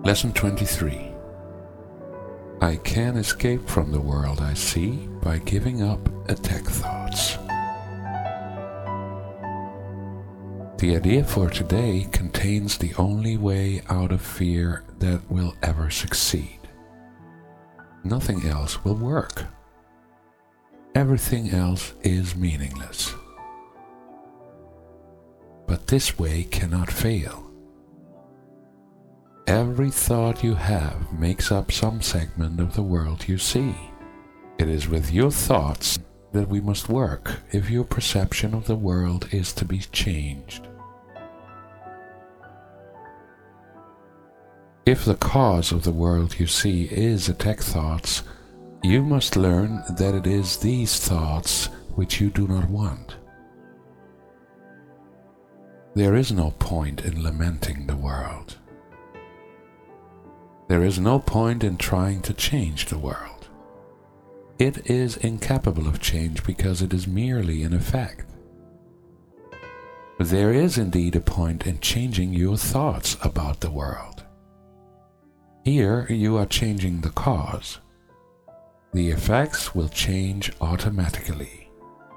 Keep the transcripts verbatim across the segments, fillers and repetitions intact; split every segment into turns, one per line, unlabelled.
Lesson twenty-three. I can escape from the world I see by giving up attack thoughts. The idea for today contains the only way out of fear that will ever succeed. Nothing else will work. Everything else is meaningless. But this way cannot fail. Every thought you have makes up some segment of the world you see. It is with your thoughts that we must work if your perception of the world is to be changed. If the cause of the world you see is attack thoughts, you must learn that it is these thoughts which you do not want. There is no point in lamenting the world. There is no point in trying to change the world. It is incapable of change because it is merely an effect. But there is indeed a point in changing your thoughts about the world. Here you are changing the cause. The effects will change automatically.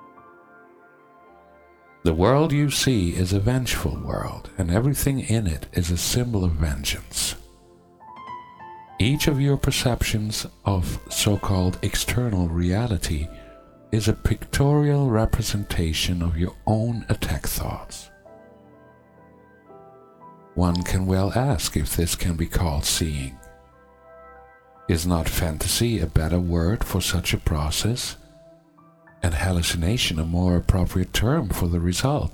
The world you see is a vengeful world, and everything in it is a symbol of vengeance. Each of your perceptions of so-called external reality is a pictorial representation of your own attack thoughts. One can well ask if this can be called seeing. Is not fantasy a better word for such a process, and hallucination a more appropriate term for the result?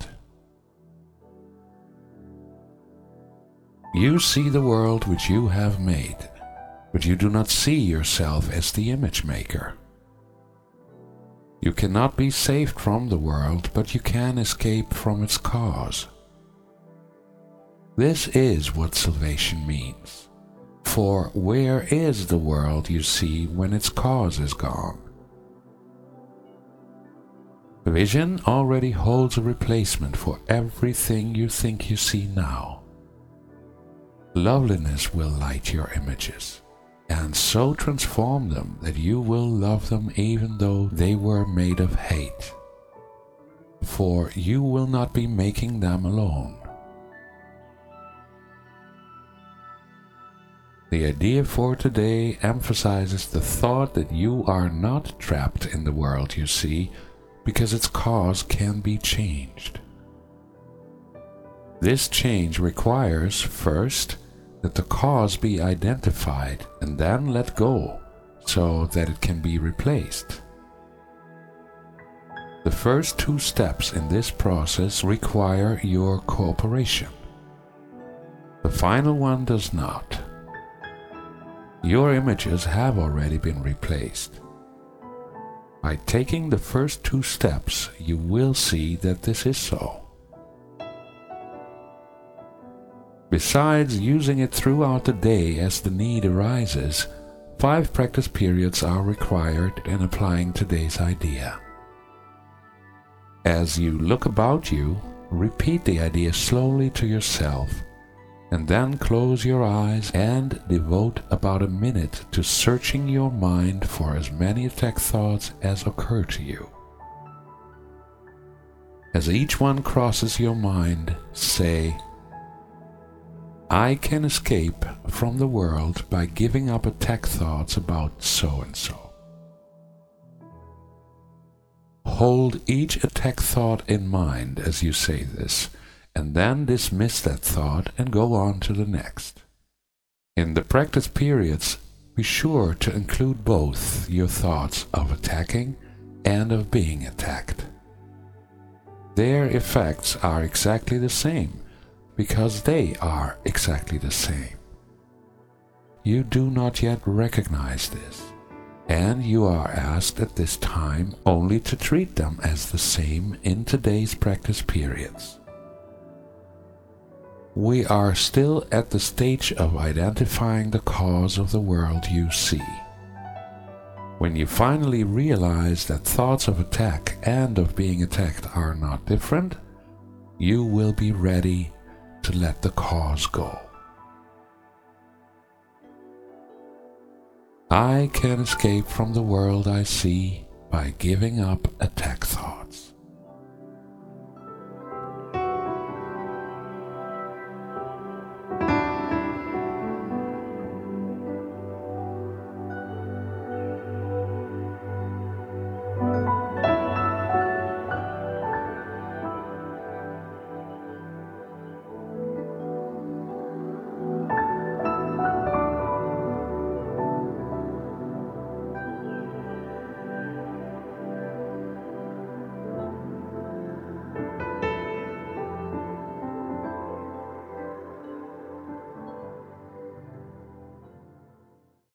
You see the world which you have made, but you do not see yourself as the image maker. You cannot be saved from the world, but you can escape from its cause. This is what salvation means. For where is the world you see when its cause is gone? Vision already holds a replacement for everything you think you see now. Loveliness will light your images, and so transform them that you will love them even though they were made of hate. For you will not be making them alone. The idea for today emphasizes the thought that you are not trapped in the world you see because its cause can be changed. This change requires, first, that the cause be identified and then let go so that it can be replaced. The first two steps in this process require your cooperation. The final one does not. Your images have already been replaced. By taking the first two steps, you will see that this is so. Besides using it throughout the day as the need arises, five practice periods are required in applying today's idea. As you look about you, repeat the idea slowly to yourself, and then close your eyes and devote about a minute to searching your mind for as many attack thoughts as occur to you. As each one crosses your mind, say, I can escape from the world by giving up attack thoughts about so-and-so. Hold each attack thought in mind as you say this, and then dismiss that thought and go on to the next. In the practice periods, be sure to include both your thoughts of attacking and of being attacked. Their effects are exactly the same, because they are exactly the same. You do not yet recognize this, and you are asked at this time only to treat them as the same in today's practice periods. We are still at the stage of identifying the cause of the world you see. When you finally realize that thoughts of attack and of being attacked are not different, you will be ready to let the cause go. I can escape from the world I see by giving up a tech thought.